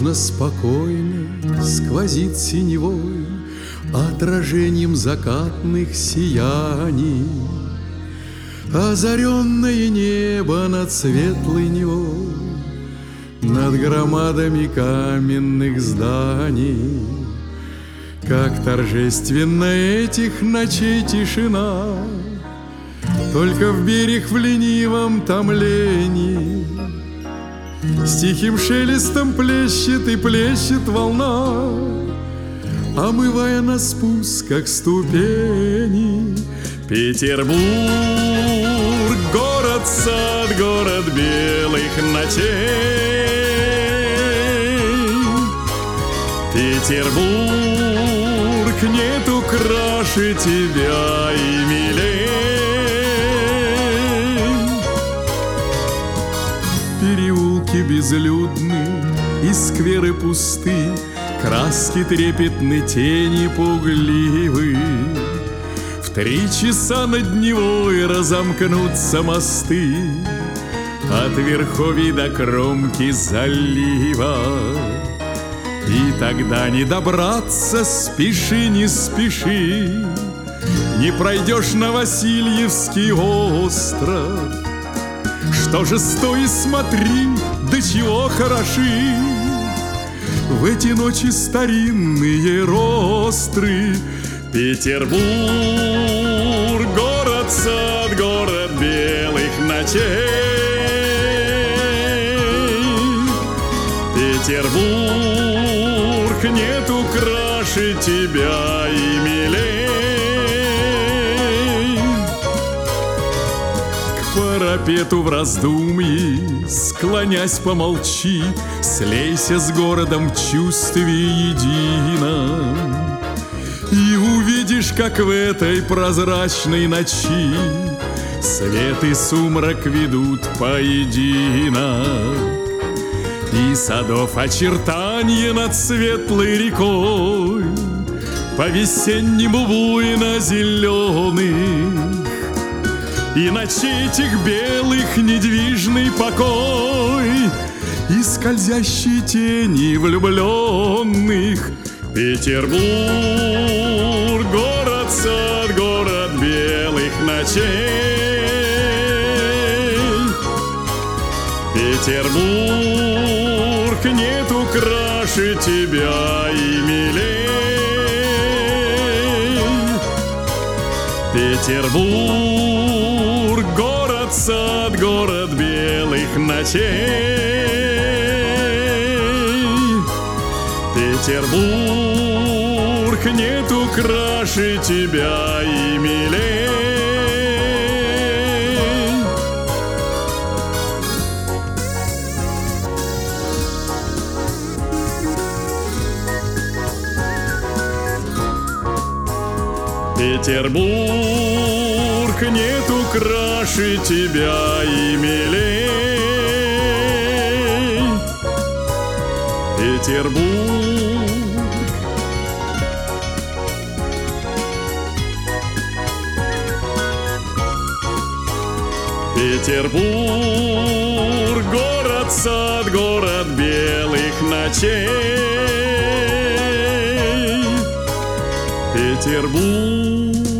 Безмятежно спокойный сквозит синевой отражением закатных сияний. Озаренное небо над светлой Невой, над громадами каменных зданий. Как торжественно этих ночей тишина, только в берег в ленивом томлении с тихим шелестом плещет и плещет волна, омывая на спуск, как ступени. Петербург, город-сад, город белых ночей. Петербург, нету краше тебя и милей. Переулки безлюдны и скверы пусты, краски трепетны, тени пугливы. В 3 часа над Невой разомкнутся мосты от верховий до кромки залива. И тогда не добраться, спеши, не спеши, не пройдешь на Васильевский остров. Что же стой и смотри, до чего хороши в эти ночи старинные ростры. Петербург, город-сад, город белых ночей. Петербург, нету краше тебя и милей. К парапету в раздумье, склонясь, помолчи, слейся с городом в чувстве едином, и увидишь, как в этой прозрачной ночи свет и сумрак ведут поединок. И садов очертания над светлой рекой по-весеннему буйно-зеленых, и ночей этих белых недвижный покой, и скользящие тени влюбленных. Петербург, город-сад, город белых ночей. Петербург, нету краше тебя и милей. Петербург, город-сад, город белых ночей. Петербург, нету краше тебя и милей. Петербург, нету краше тебя и милей. Петербург, Петербург, город-сад, город белых ночей. Петербург,